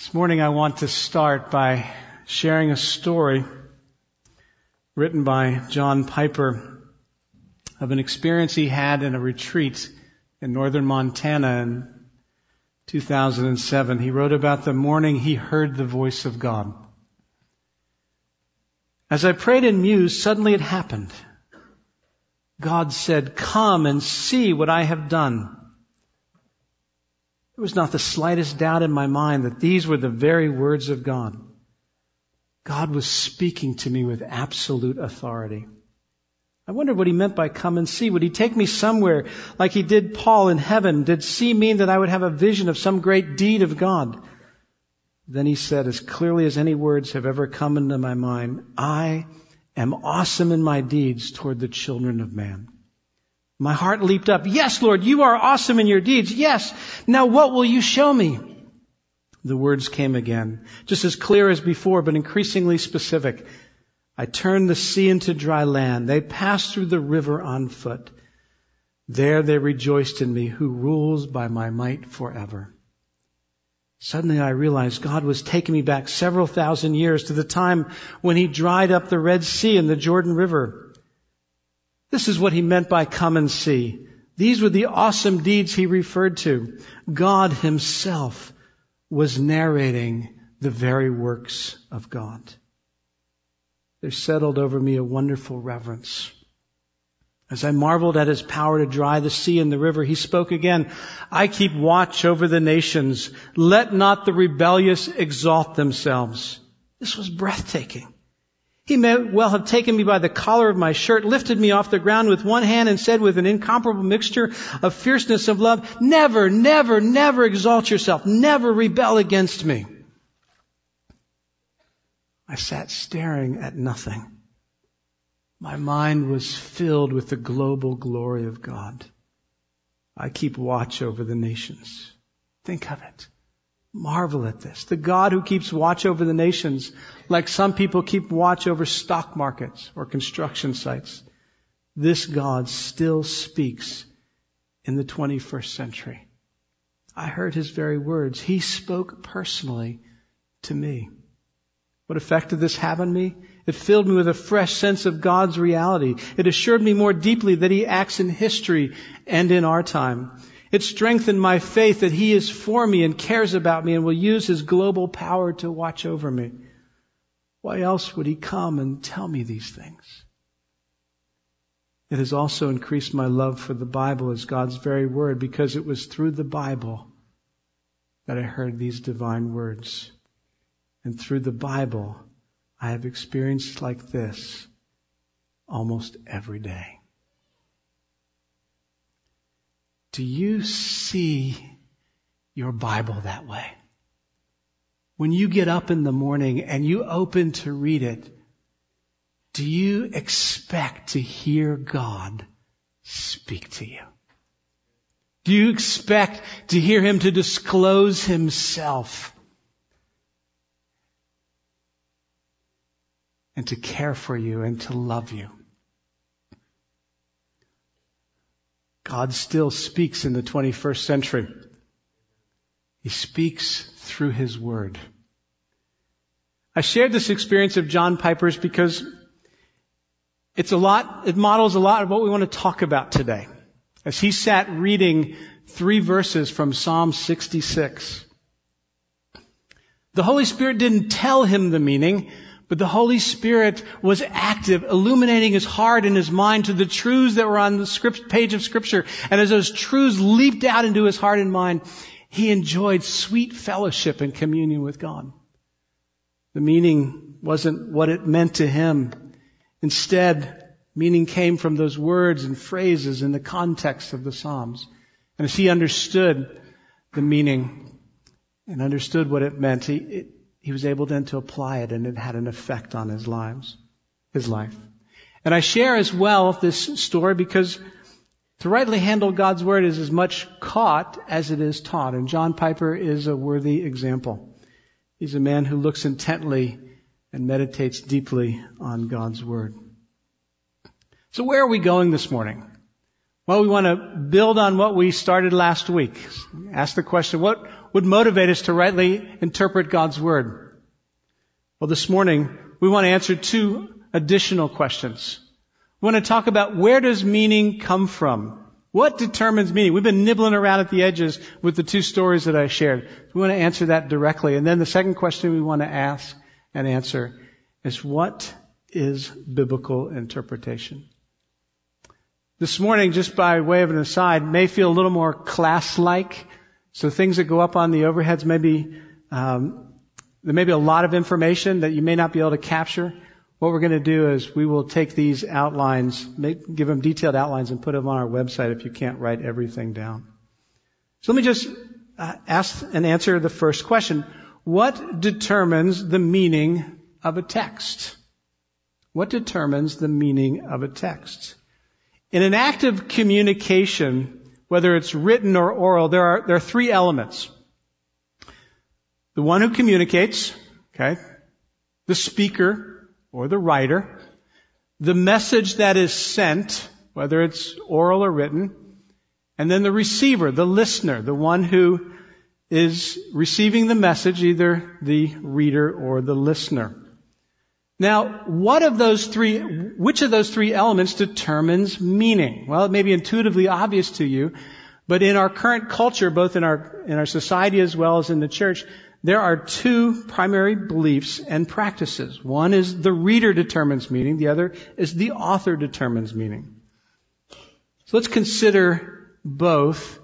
This morning I want to start by sharing a story written by John Piper of an experience he had in a retreat in northern Montana in 2007. He wrote about the morning he heard the voice of God. As I prayed and mused, suddenly it happened. God said, "Come and see what I have done." There was not the slightest doubt in my mind that these were the very words of God. God was speaking to me with absolute authority. I wondered what he meant by come and see. Would he take me somewhere like he did Paul in heaven? Did see mean that I would have a vision of some great deed of God? Then he said, as clearly as any words have ever come into my mind, I am awesome in my deeds toward the children of man. My heart leaped up. Yes, Lord, you are awesome in your deeds. Yes. Now what will you show me? The words came again, just as clear as before, but increasingly specific. I turned the sea into dry land. They passed through the river on foot. There they rejoiced in me, who rules by my might forever. Suddenly I realized God was taking me back several thousand years to the time when he dried up the Red Sea and the Jordan River. This is what he meant by come and see. These were the awesome deeds he referred to. God himself was narrating the very works of God. There settled over me a wonderful reverence. As I marveled at his power to dry the sea and the river, he spoke again. I keep watch over the nations. Let not the rebellious exalt themselves. This was breathtaking. He may well have taken me by the collar of my shirt, lifted me off the ground with one hand and said with an incomparable mixture of fierceness of love, never, never, never exalt yourself. Never rebel against me. I sat staring at nothing. My mind was filled with the global glory of God. I keep watch over the nations. Think of it. Marvel at this. The God who keeps watch over the nations, like some people keep watch over stock markets or construction sites. This God still speaks in the 21st century. I heard his very words. He spoke personally to me. What effect did this have on me? It filled me with a fresh sense of God's reality. It assured me more deeply that he acts in history and in our time. It strengthened my faith that he is for me and cares about me and will use his global power to watch over me. Why else would he come and tell me these things? It has also increased my love for the Bible as God's very word, because it was through the Bible that I heard these divine words. And through the Bible, I have experienced like this almost every day. Do you see your Bible that way? When you get up in the morning and you open to read it, do you expect to hear God speak to you? Do you expect to hear him to disclose himself and to care for you and to love you? God still speaks in the 21st century. He speaks through his word. I shared this experience of John Piper's because it models a lot of what we want to talk about today. As he sat reading 3 verses from Psalm 66. The Holy Spirit didn't tell him the meaning, but the Holy Spirit was active, illuminating his heart and his mind to the truths that were on the page of Scripture. And as those truths leaped out into his heart and mind, he enjoyed sweet fellowship and communion with God. The meaning wasn't what it meant to him. Instead, meaning came from those words and phrases in the context of the Psalms. And as he understood the meaning and understood what it meant, he was able then to apply it, and it had an effect on his life. And I share as well this story because to rightly handle God's word is as much caught as it is taught. And John Piper is a worthy example. He's a man who looks intently and meditates deeply on God's word. So where are we going this morning? Well, we want to build on what we started last week. Ask the question, what would motivate us to rightly interpret God's Word? Well, this morning, we want to answer 2 additional questions. We want to talk about, where does meaning come from? What determines meaning? We've been nibbling around at the edges with the 2 stories that I shared. We want to answer that directly. And then the second question we want to ask and answer is, what is biblical interpretation? This morning, just by way of an aside, may feel a little more class-like. So things that go up on the overheads, there may be a lot of information that you may not be able to capture. What we're going to do is we will take these outlines, give them detailed outlines, and put them on our website if you can't write everything down. So let me just ask and answer the first question. What determines the meaning of a text? What determines the meaning of a text? In an act of communication, whether it's written or oral, there are 3 elements. The one who communicates, okay, the speaker or the writer, the message that is sent, whether it's oral or written, and then the receiver, the listener, the one who is receiving the message, either the reader or the listener. Now, which of those 3 elements determines meaning? Well, it may be intuitively obvious to you, but in our current culture, both in our society as well as in the church, there are 2 primary beliefs and practices. One is the reader determines meaning. The other is the author determines meaning. So let's consider both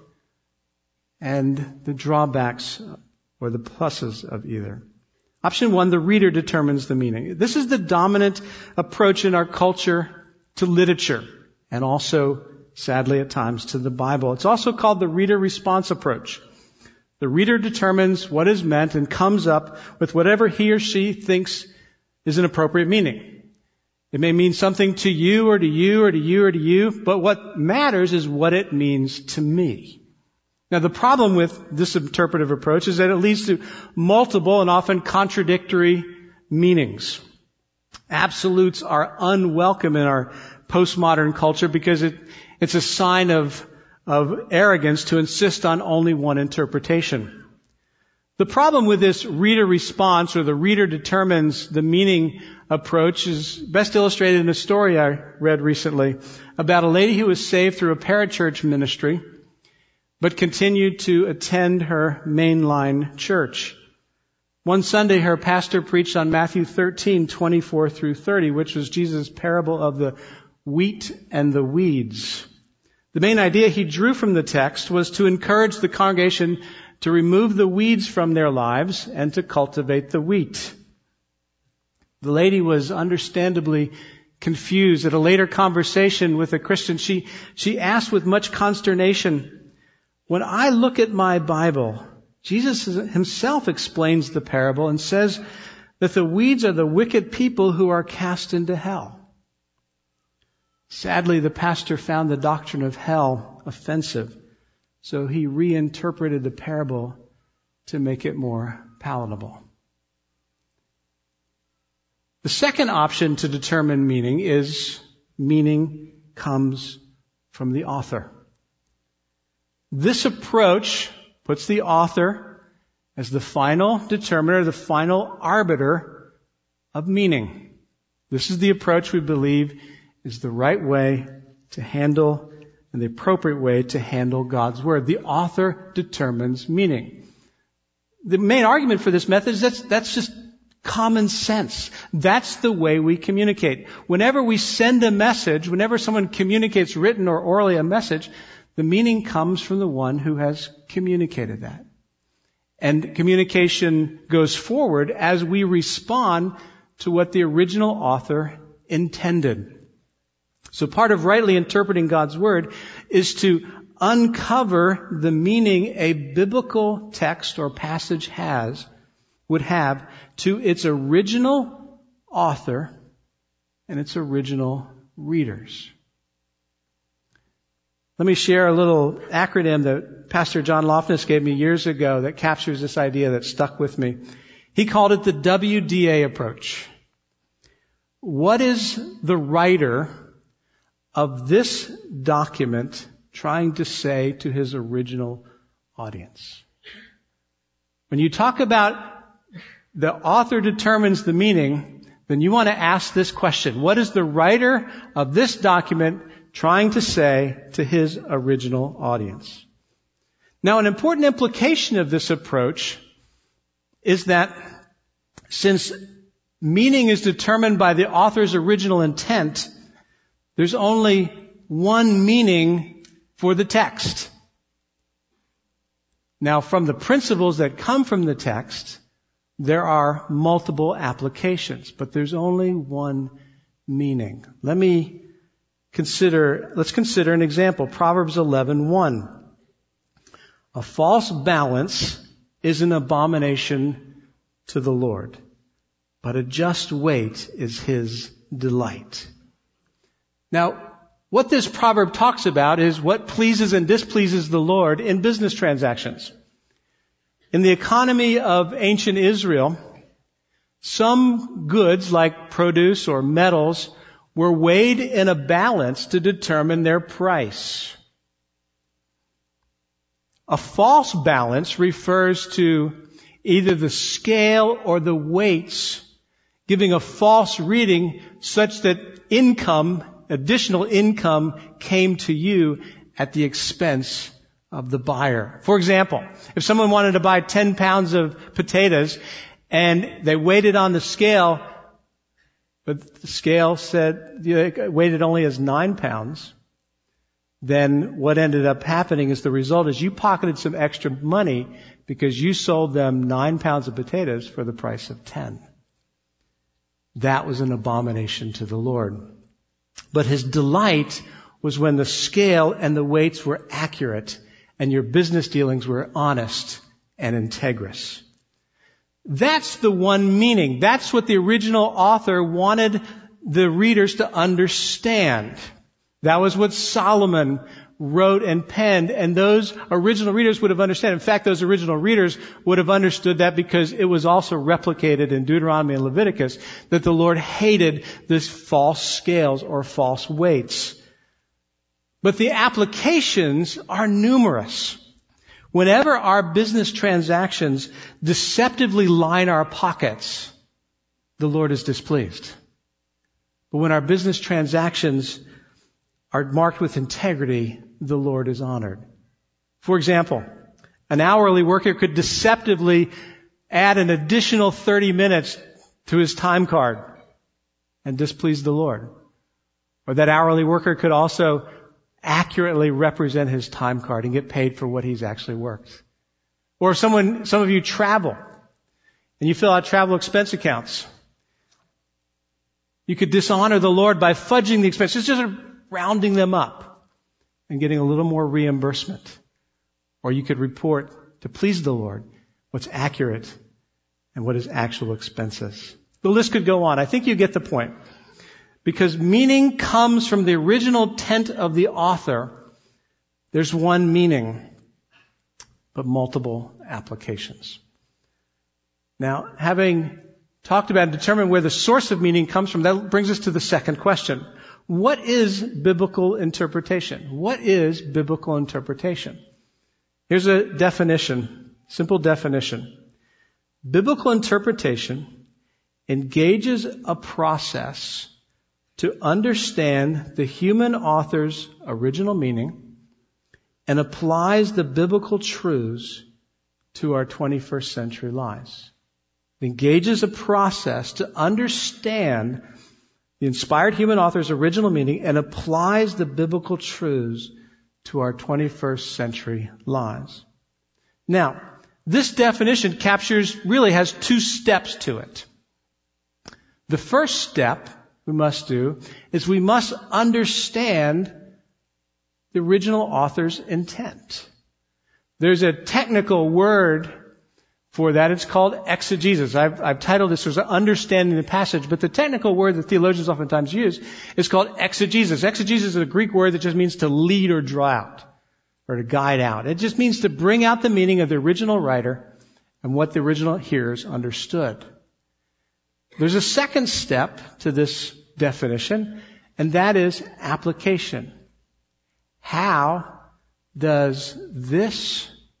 and the drawbacks or the pluses of either. Option 1, the reader determines the meaning. This is the dominant approach in our culture to literature, and also, sadly at times, to the Bible. It's also called the reader response approach. The reader determines what is meant and comes up with whatever he or she thinks is an appropriate meaning. It may mean something to you or to you or to you or to you, but what matters is what it means to me. Now, the problem with this interpretive approach is that it leads to multiple and often contradictory meanings. Absolutes are unwelcome in our postmodern culture because it's a sign of arrogance to insist on only one interpretation. The problem with this reader response, or the reader determines the meaning approach, is best illustrated in a story I read recently about a lady who was saved through a parachurch ministry, but continued to attend her mainline church. One Sunday, her pastor preached on Matthew 13:24 through 30, which was Jesus' parable of the wheat and the weeds. The main idea he drew from the text was to encourage the congregation to remove the weeds from their lives and to cultivate the wheat. The lady was understandably confused. At a later conversation with a Christian, she asked with much consternation, "When I look at my Bible, Jesus himself explains the parable and says that the weeds are the wicked people who are cast into hell." Sadly, the pastor found the doctrine of hell offensive, so he reinterpreted the parable to make it more palatable. The second option to determine meaning is meaning comes from the author. This approach puts the author as the final determiner, the final arbiter of meaning. This is the approach we believe is the right way to handle and the appropriate way to handle God's Word. The author determines meaning. The main argument for this method is that's just common sense. That's the way we communicate. Whenever we send a message, whenever someone communicates written or orally a message, the meaning comes from the one who has communicated that. And communication goes forward as we respond to what the original author intended. So part of rightly interpreting God's Word is to uncover the meaning a biblical text or passage would have to its original author and its original readers. Let me share a little acronym that Pastor John Lofness gave me years ago that captures this idea that stuck with me. He called it the WDA approach. What is the writer of this document trying to say to his original audience? When you talk about the author determines the meaning, then you want to ask this question: what is the writer of this document trying to say to his original audience? Now, an important implication of this approach is that since meaning is determined by the author's original intent, there's only one meaning for the text. Now, from the principles that come from the text, there are multiple applications, but there's only one meaning. Let's consider an example. Proverbs 11:1. A false balance is an abomination to the Lord, but a just weight is his delight. Now, what this proverb talks about is what pleases and displeases the Lord in business transactions. In the economy of ancient Israel, some goods like produce or metals were weighed in a balance to determine their price. A false balance refers to either the scale or the weights giving a false reading such that additional income came to you at the expense of the buyer. For example, if someone wanted to buy 10 pounds of potatoes and they weighed it on the scale, but the scale said they weighed it only as 9 pounds, then what ended up happening is the result is you pocketed some extra money because you sold them 9 pounds of potatoes for the price of 10. That was an abomination to the Lord. But his delight was when the scale and the weights were accurate and your business dealings were honest and integrous. That's the one meaning. That's what the original author wanted the readers to understand. That was what Solomon wrote and penned, and those original readers would have understood. In fact, those original readers would have understood that because it was also replicated in Deuteronomy and Leviticus that the Lord hated this false scales or false weights. But the applications are numerous. Whenever our business transactions deceptively line our pockets, the Lord is displeased. But when our business transactions are marked with integrity, the Lord is honored. For example, an hourly worker could deceptively add an additional 30 minutes to his time card and displease the Lord. Or that hourly worker could also accurately represent his time card and get paid for what he's actually worked. Or if some of you travel and you fill out travel expense accounts, you could dishonor the Lord by fudging the expenses, just rounding them up and getting a little more reimbursement. Or you could report to please the Lord what's accurate and what is actual expenses. The list could go on. I think you get the point. Because meaning comes from the original intent of the author, there's one meaning, but multiple applications. Now, having talked about and determined where the source of meaning comes from, that brings us to the second question. What is biblical interpretation? What is biblical interpretation? Here's a definition, simple definition. Biblical interpretation engages a process to understand the human author's original meaning and applies the biblical truths to our 21st century lives. It engages a process to understand the inspired human author's original meaning and applies the biblical truths to our 21st century lives. Now, this definition really has two steps to it. The first step we must do is we must understand the original author's intent. There's a technical word for that. It's called exegesis. I've titled this as understanding the passage, but the technical word that theologians oftentimes use is called exegesis. Exegesis is a Greek word that just means to lead or draw out or to guide out. It just means to bring out the meaning of the original writer and what the original hearers understood. There's a second step to this definition, and that is application. How does this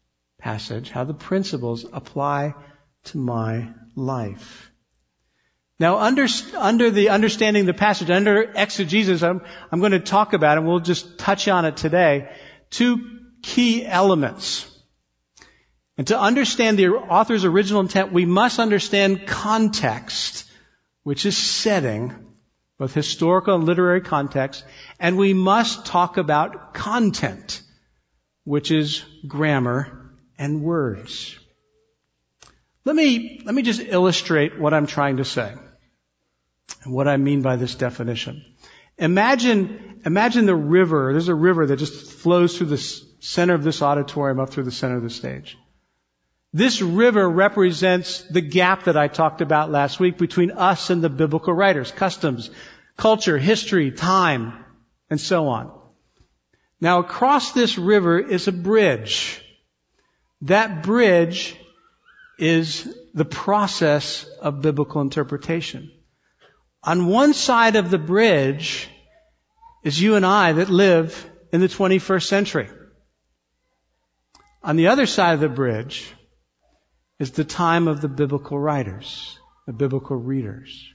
passage, how the principles apply to my life. Now, under the understanding the passage, under exegesis, I'm going to talk about, and we'll just touch on it today, two key elements. And to understand the author's original intent, we must understand context, which is setting, both historical and literary context, and we must talk about content, which is grammar and words. Let me just illustrate what I'm trying to say and what I mean by this definition. Imagine the river. There's a river that just flows through the center of this auditorium up through the center of the stage. This river represents the gap that I talked about last week between us and the biblical writers, customs, culture, history, time, and so on. Now, across this river is a bridge. That bridge is the process of biblical interpretation. On one side of the bridge is you and I that live in the 21st century. On the other side of the bridge is the time of the biblical writers, the biblical readers.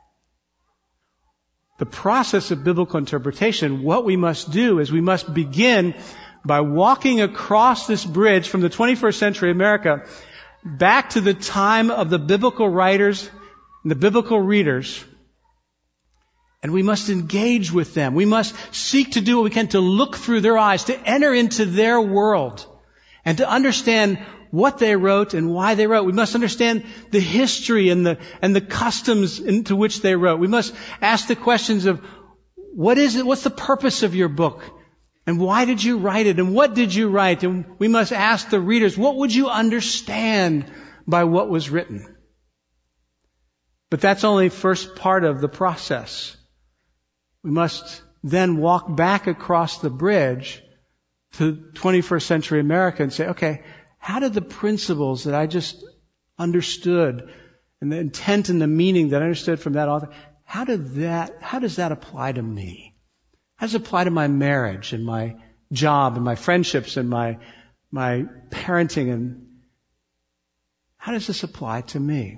The process of biblical interpretation, what we must do is we must begin by walking across this bridge from the 21st century America back to the time of the biblical writers and the biblical readers. And we must engage with them. We must seek to do what we can to look through their eyes, to enter into their world, and to understand what they wrote and why they wrote. We must understand the history and the customs into which they wrote. We must ask the questions of what is it? What's the purpose of your book? And why did you write it? And what did you write? And we must ask the readers, what would you understand by what was written? But that's only the first part of the process. We must then walk back across the bridge to 21st century America and say, okay, how did the principles that I just understood and the intent and the meaning that I understood from that author, how does that apply to me? How does it apply to my marriage and my job and my friendships and my parenting, and how does this apply to me?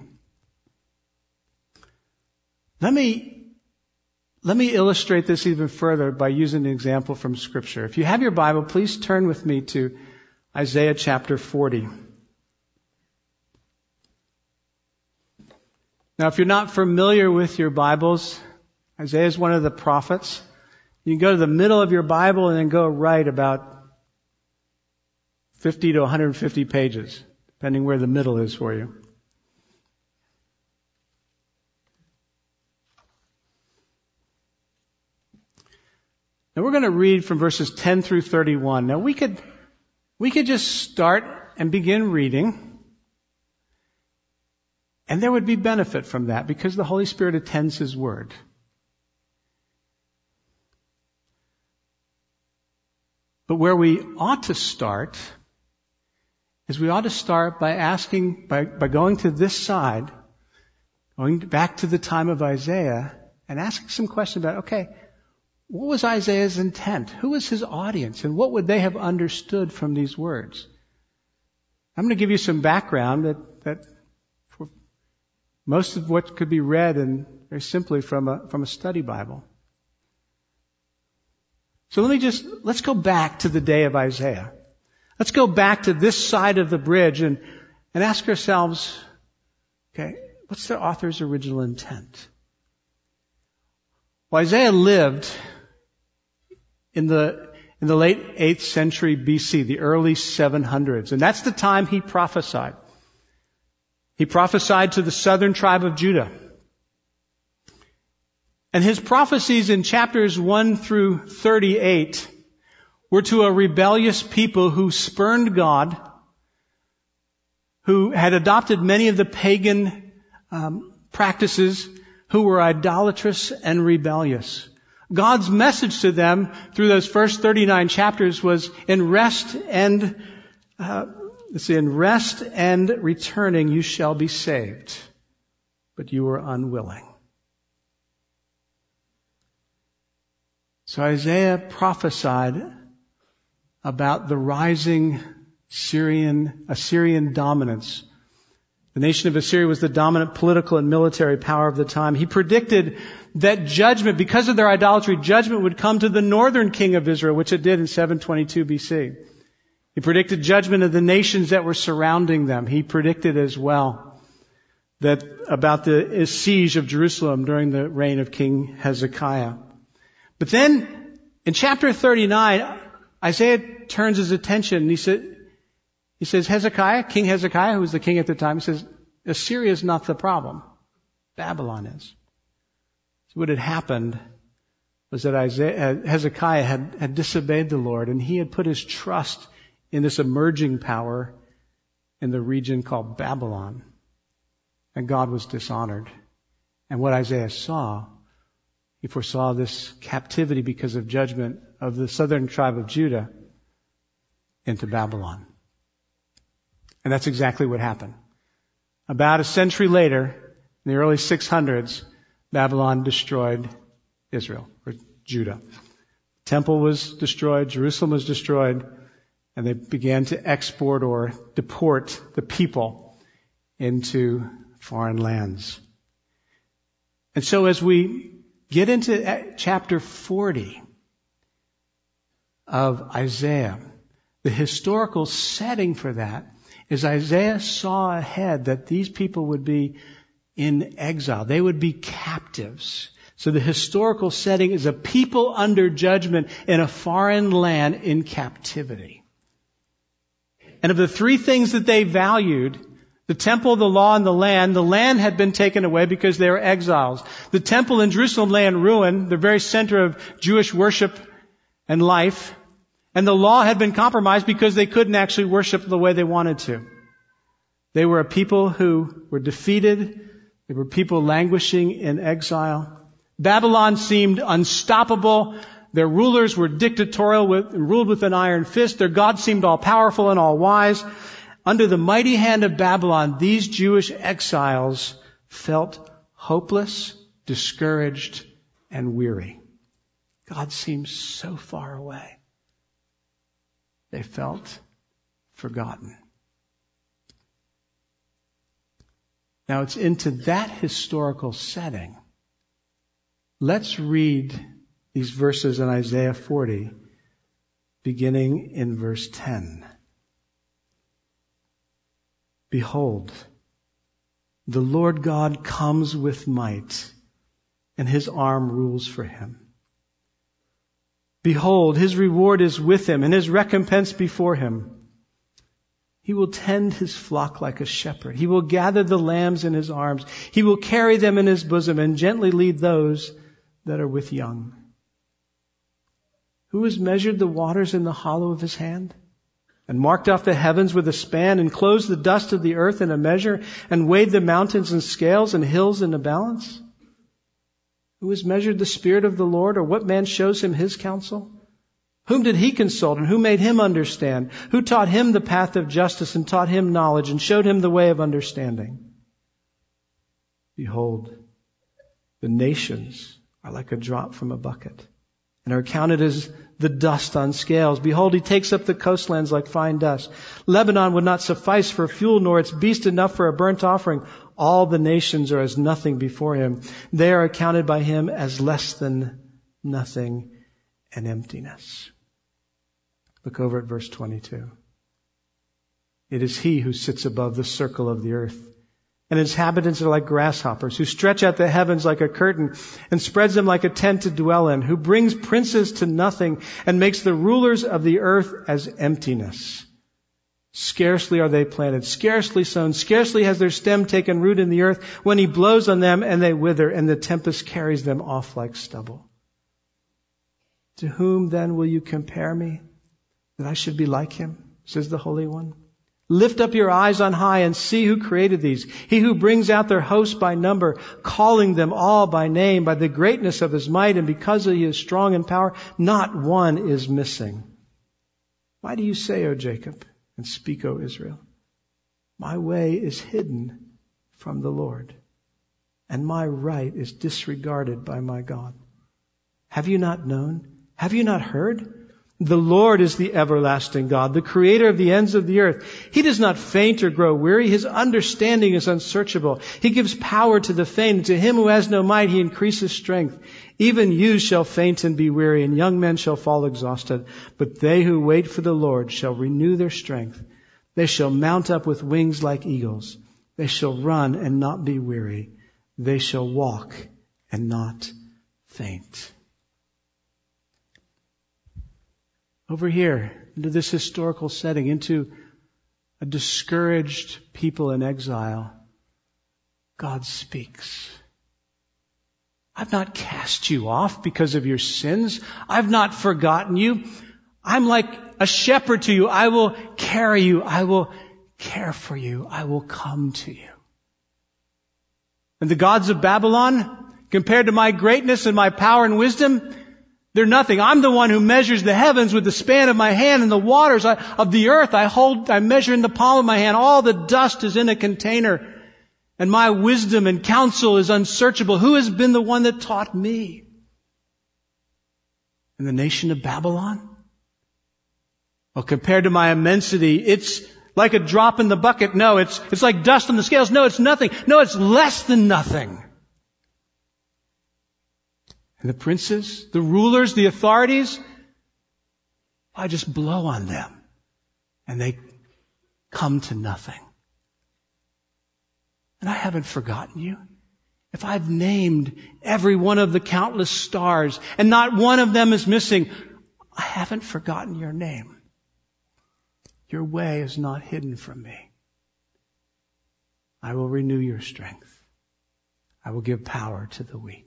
Let me illustrate this even further by using an example from Scripture. If you have your Bible, please turn with me to Isaiah chapter 40. Now, if you're not familiar with your Bibles, Isaiah is one of the prophets. You can go to the middle of your Bible and then go right about 50 to 150 pages, depending where the middle is for you. Now we're going to read from verses 10 through 31. Now we could just start and begin reading, and there would be benefit from that because the Holy Spirit attends His Word. But where we ought to start is we ought to start by asking, by going to this side, going back to the time of Isaiah, and asking some questions about, okay, what was Isaiah's intent? Who was his audience? And what would they have understood from these words? I'm going to give you some background that for most of what could be read and very simply from a study Bible. So let's go back to the day of Isaiah. Let's go back to this side of the bridge and ask ourselves, okay, what's the author's original intent? Well, Isaiah lived in the late 8th century BC, the early 700s, and that's the time he prophesied. He prophesied to the southern tribe of Judah. And his prophecies in chapters 1 through 38 were to a rebellious people who spurned God, who had adopted many of the pagan practices, who were idolatrous and rebellious. God's message to them through those first 39 chapters was in rest and returning you shall be saved, but you were unwilling. So Isaiah prophesied about the rising Assyrian dominance. The nation of Assyria was the dominant political and military power of the time. He predicted that judgment, because of their idolatry, judgment would come to the northern king of Israel, which it did in 722 BC. He predicted judgment of the nations that were surrounding them. He predicted as well that about the siege of Jerusalem during the reign of King Hezekiah. But then in chapter 39, Isaiah turns his attention and he says, Hezekiah, King Hezekiah, who was the king at the time, he says, Assyria is not the problem. Babylon is. So what had happened was that Hezekiah had disobeyed the Lord, and he had put his trust in this emerging power in the region called Babylon. And God was dishonored. And what Isaiah saw, he foresaw this captivity because of judgment of the southern tribe of Judah into Babylon. And that's exactly what happened. About a century later, in the early 600s, Babylon destroyed Israel, or Judah. The temple was destroyed, Jerusalem was destroyed, and they began to export or deport the people into foreign lands. And so as we get into chapter 40 of Isaiah, the historical setting for that is Isaiah saw ahead that these people would be in exile. They would be captives. So the historical setting is a people under judgment in a foreign land in captivity. And of the three things that they valued, the temple, the law, and the land had been taken away because they were exiles. The temple in Jerusalem lay in ruin, the very center of Jewish worship and life. And the law had been compromised because they couldn't actually worship the way they wanted to. They were a people who were defeated. They were people languishing in exile. Babylon seemed unstoppable. Their rulers were dictatorial, ruled with an iron fist. Their God seemed all powerful and all wise. Under the mighty hand of Babylon, these Jewish exiles felt hopeless, discouraged, and weary. God seemed so far away. They felt forgotten. Now it's into that historical setting. Let's read these verses in Isaiah 40, beginning in verse 10. Behold, the Lord God comes with might, and his arm rules for him. Behold, his reward is with him, and his recompense before him. He will tend his flock like a shepherd. He will gather the lambs in his arms. He will carry them in his bosom and gently lead those that are with young. Who has measured the waters in the hollow of his hand, and marked off the heavens with a span, and closed the dust of the earth in a measure, and weighed the mountains in scales and hills in a balance? Who has measured the Spirit of the Lord, or what man shows him his counsel? Whom did he consult, and who made him understand? Who taught him the path of justice, and taught him knowledge, and showed him the way of understanding? Behold, the nations are like a drop from a bucket, and are counted as the dust on scales. Behold, he takes up the coastlands like fine dust. Lebanon would not suffice for fuel, nor its beast enough for a burnt offering. All the nations are as nothing before him. They are accounted by him as less than nothing and emptiness. Look over at verse 22. It is he who sits above the circle of the earth, and his inhabitants are like grasshoppers, who stretch out the heavens like a curtain and spreads them like a tent to dwell in, who brings princes to nothing and makes the rulers of the earth as emptiness. Scarcely are they planted, scarcely sown, scarcely has their stem taken root in the earth, when he blows on them and they wither, and the tempest carries them off like stubble. To whom then will you compare me, that I should be like him, says the Holy One? Lift up your eyes on high and see who created these. He who brings out their hosts by number, calling them all by name, by the greatness of his might, and because he is strong in power, not one is missing. Why do you say, O Jacob, and speak, O Israel? My way is hidden from the Lord, and my right is disregarded by my God. Have you not known? Have you not heard? The Lord is the everlasting God, the creator of the ends of the earth. He does not faint or grow weary. His understanding is unsearchable. He gives power to the faint, and to him who has no might he increases strength. Even youths shall faint and be weary, and young men shall fall exhausted. But they who wait for the Lord shall renew their strength. They shall mount up with wings like eagles. They shall run and not be weary. They shall walk and not faint. Over here, into this historical setting, into a discouraged people in exile, God speaks. I've not cast you off because of your sins. I've not forgotten you. I'm like a shepherd to you. I will carry you. I will care for you. I will come to you. And the gods of Babylon, compared to my greatness and my power and wisdom, they're nothing. I'm the one who measures the heavens with the span of my hand, and the waters of the earth I measure in the palm of my hand. All the dust is in a container, and my wisdom and counsel is unsearchable. Who has been the one that taught me? And the nation of Babylon? Well, compared to my immensity, it's like a drop in the bucket. No, it's like dust on the scales. No, it's nothing. No, it's less than nothing. And the princes, the rulers, the authorities, I just blow on them and they come to nothing. And I haven't forgotten you. If I've named every one of the countless stars and not one of them is missing, I haven't forgotten your name. Your way is not hidden from me. I will renew your strength. I will give power to the weak.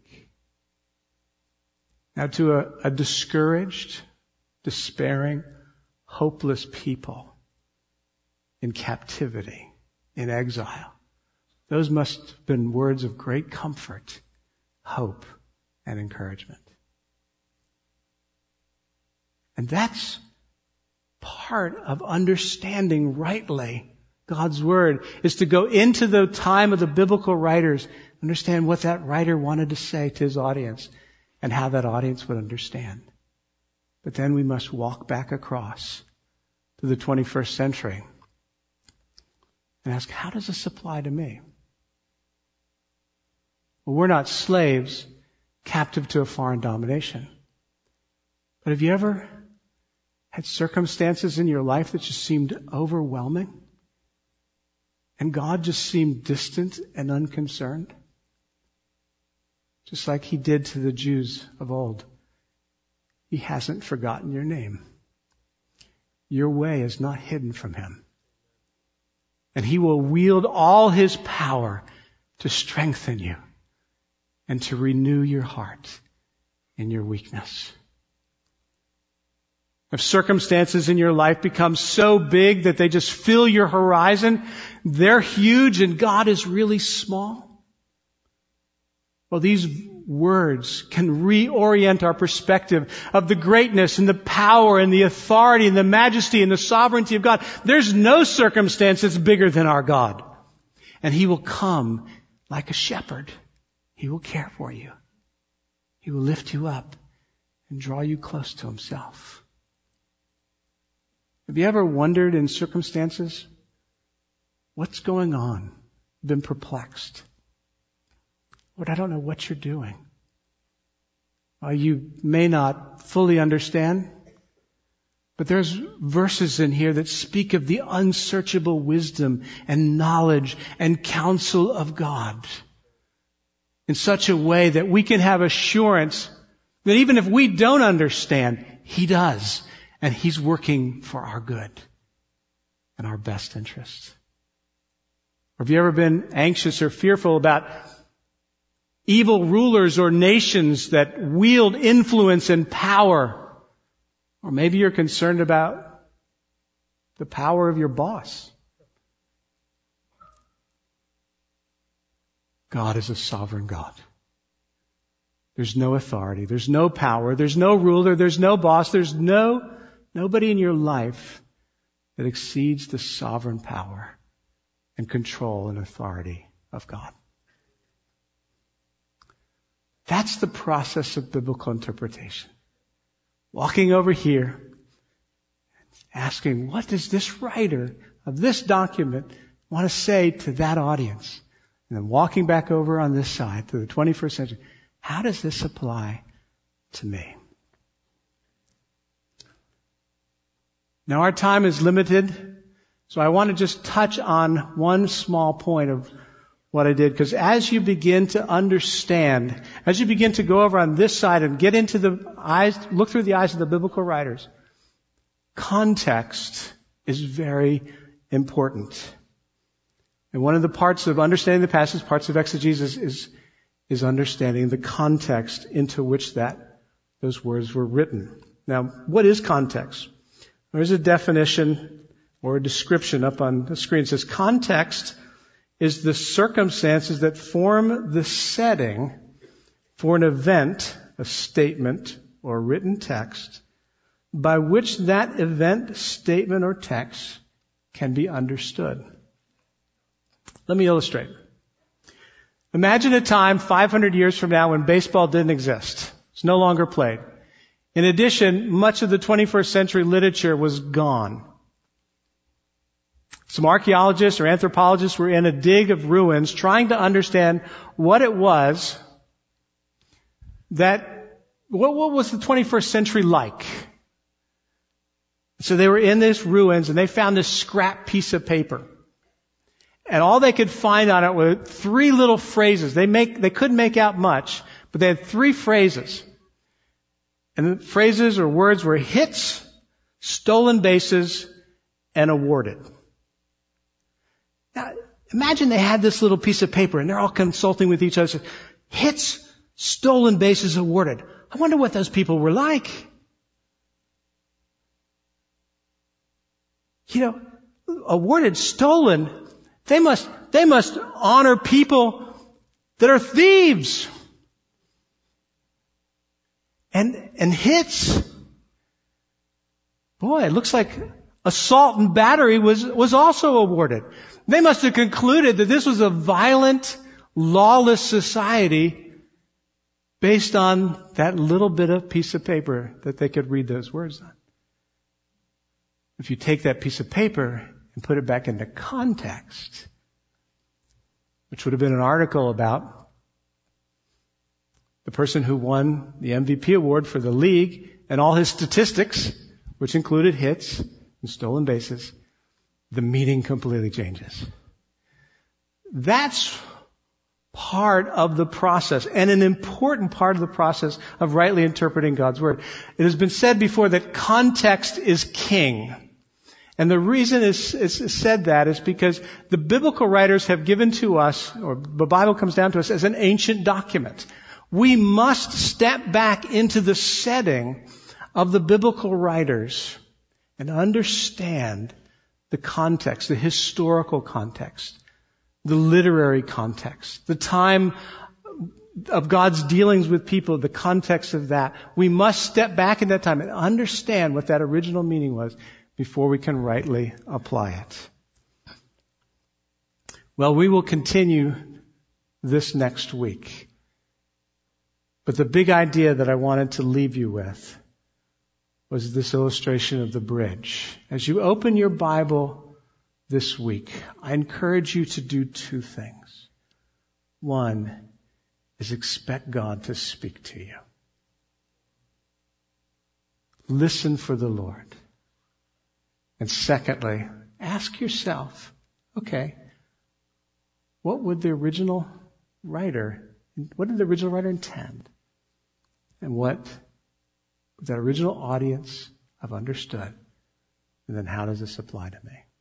Now to a discouraged, despairing, hopeless people in captivity, in exile, those must have been words of great comfort, hope, and encouragement. And that's part of understanding rightly God's Word, is to go into the time of the biblical writers, understand what that writer wanted to say to his audience, and how that audience would understand. But then we must walk back across to the 21st century and ask, how does this apply to me? Well, we're not slaves captive to a foreign domination. But have you ever had circumstances in your life that just seemed overwhelming? And God just seemed distant and unconcerned? Just like He did to the Jews of old. He hasn't forgotten your name. Your way is not hidden from Him. And He will wield all His power to strengthen you and to renew your heart in your weakness. If circumstances in your life become so big that they just fill your horizon, they're huge and God is really small. Well, these words can reorient our perspective of the greatness and the power and the authority and the majesty and the sovereignty of God. There's no circumstance that's bigger than our God. And He will come like a shepherd. He will care for you. He will lift you up and draw you close to Himself. Have you ever wondered in circumstances, what's going on? Been perplexed? Lord, I don't know what you're doing. You may not fully understand, but there's verses in here that speak of the unsearchable wisdom and knowledge and counsel of God in such a way that we can have assurance that even if we don't understand, He does. And He's working for our good and our best interests. Or have you ever been anxious or fearful about evil rulers or nations that wield influence and power? Or maybe you're concerned about the power of your boss. God is a sovereign God. There's no authority. There's no power. There's no ruler. There's no boss. There's nobody in your life that exceeds the sovereign power and control and authority of God. That's the process of biblical interpretation. Walking over here asking, what does this writer of this document want to say to that audience? And then walking back over on this side to the 21st century, how does this apply to me? Now our time is limited, so I want to just touch on one small point of what I did, because as you begin to understand, as you begin to go over on this side and get into the eyes, look through the eyes of the biblical writers, context is very important. And one of the parts of understanding the passage, parts of exegesis, is understanding the context into which those words were written. Now, what is context? There's a definition or a description up on the screen. It says, context is the circumstances that form the setting for an event, a statement, or written text, by which that event, statement, or text can be understood. Let me illustrate. Imagine a time 500 years from now when baseball didn't exist. It's no longer played. In addition, much of the 21st century literature was gone. Some archaeologists or anthropologists were in a dig of ruins trying to understand what it was what was the 21st century like? So they were in these ruins and they found this scrap piece of paper. And all they could find on it were 3 little phrases. They couldn't make out much, but they had 3 phrases. And the phrases or words were hits, stolen bases, and awarded. Now, imagine they had this little piece of paper and they're all consulting with each other. Hits, stolen bases, awarded. I wonder what those people were like. Awarded, stolen. They must honor people that are thieves. And hits. Boy, it looks like assault and battery was also awarded. They must have concluded that this was a violent, lawless society based on that little bit of piece of paper that they could read those words on. If you take that piece of paper and put it back into context, which would have been an article about the person who won the MVP award for the league and all his statistics, which included hits and stolen bases, the meaning completely changes. That's part of the process, and an important part of the process of rightly interpreting God's Word. It has been said before that context is king. And the reason it's said that is because the biblical writers have given to us, or the Bible comes down to us as an ancient document. We must step back into the setting of the biblical writers and understand the context, the historical context, the literary context, the time of God's dealings with people, the context of that. We must step back in that time and understand what that original meaning was before we can rightly apply it. Well, we will continue this next week. But the big idea that I wanted to leave you with was this illustration of the bridge. As you open your Bible this week, I encourage you to do 2 things. One is expect God to speak to you. Listen for the Lord. And secondly, ask yourself, okay, what did the original writer intend? And what that original audience have understood? And then how does this apply to me?